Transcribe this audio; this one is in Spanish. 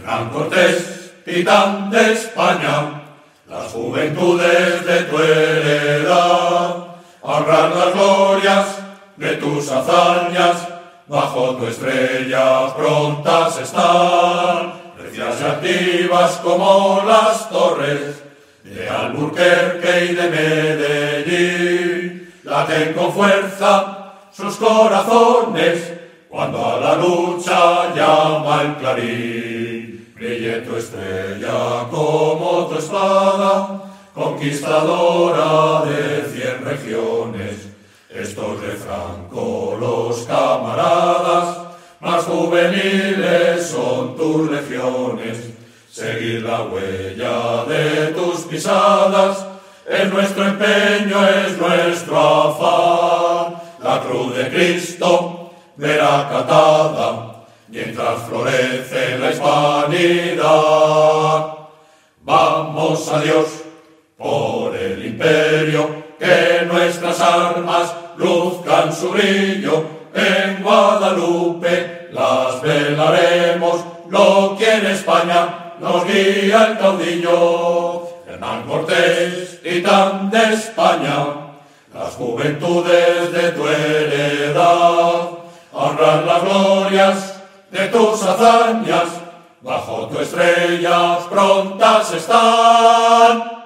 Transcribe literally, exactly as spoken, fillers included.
Hernán Cortés, titán de España, las juventudes de tu heredad, honran las glorias de tus hazañas, bajo tu estrella prontas están, recias y activas como las torres de Alburquerque y de Medellín, laten con fuerza sus corazones cuando a la lucha llama el clarín. Brille tu estrella como tu espada, conquistadora de cien regiones. Estos de Franco los camaradas, más juveniles son tus legiones. Seguir la huella de tus pisadas es nuestro empeño, es nuestro afán. La cruz de Cristo verá acatada mientras florece la hispanidad. Vamos a Dios por el imperio, que nuestras armas luzcan su brillo. En Guadalupe las velaremos, lo quiere España, nos guía el caudillo. Hernán Cortés, titán de España, las juventudes de tu heredad, honran las glorias de tus hazañas, bajo tu estrella prontas están.